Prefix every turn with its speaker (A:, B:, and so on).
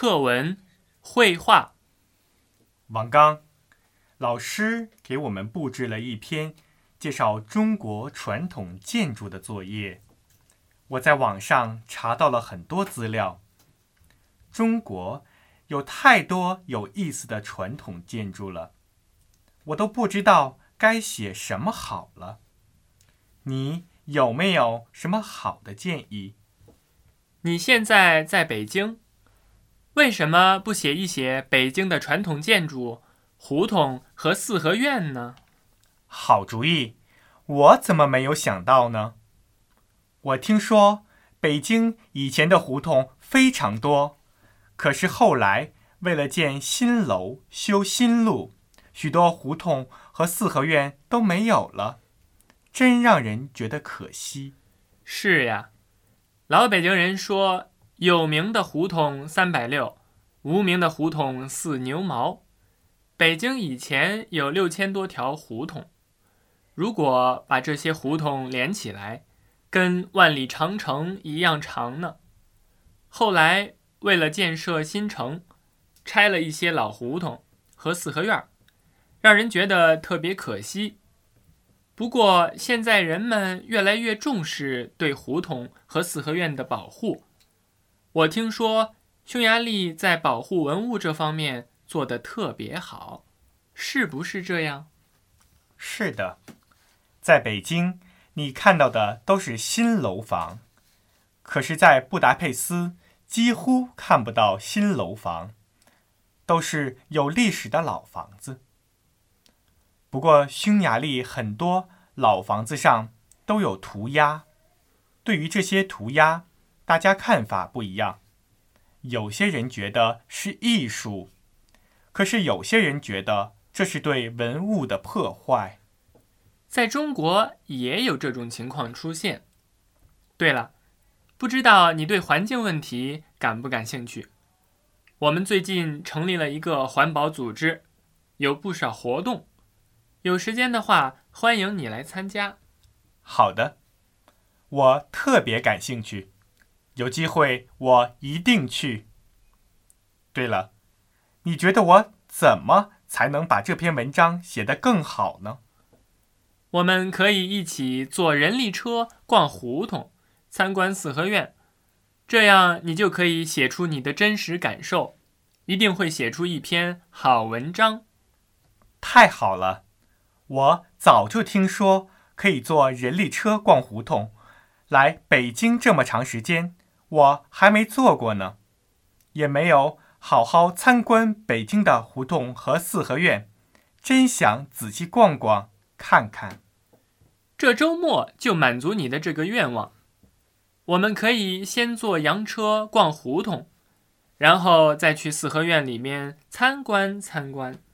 A: 课文、绘画。
B: 王刚，老师给我们布置了一篇介绍中国传统建筑的作业。我在网上查到了很多资料。中国有太多有意思的传统建筑了，我都不知道该写什么好了。你有没有什么好的建议？
A: 你现在在北京，为什么不写一写北京的传统建筑、胡同和四合院呢？
B: 好主意，我怎么没有想到呢？我听说北京以前的胡同非常多，可是后来为了建新楼、修新路，许多胡同和四合院都没有了，真让人觉得可惜。
A: 是呀，老北京人说，有名的胡同360，无名的胡同4牛毛。北京以前有6000多条胡同，如果把这些胡同连起来，跟万里长城一样长呢。后来为了建设新城，拆了一些老胡同和四合院，让人觉得特别可惜。不过现在人们越来越重视对胡同和四合院的保护。我听说匈牙利在保护文物这方面做得特别好，是不是这样？
B: 是的，在北京你看到的都是新楼房，可是在布达佩斯几乎看不到新楼房，都是有历史的老房子。不过匈牙利很多老房子上都有涂鸦，对于这些涂鸦，大家看法不一样。有些人觉得是艺术，可是有些人觉得这是对文物的破坏。
A: 在中国也有这种情况出现。对了，不知道你对环境问题感不感兴趣？我们最近成立了一个环保组织，有不少活动。有时间的话，欢迎你来参加。
B: 好的，我特别感兴趣，有机会我一定去。对了，你觉得我怎么才能把这篇文章写得更好呢？
A: 我们可以一起坐人力车逛胡同，参观四合院，这样你就可以写出你的真实感受，一定会写出一篇好文章。
B: 太好了，我早就听说可以坐人力车逛胡同，来北京这么长时间，我还没坐过呢，也没有好好参观北京的胡同和四合院，真想仔细逛逛看看。
A: 这周末就满足你的这个愿望。我们可以先坐洋车逛胡同，然后再去四合院里面参观参观。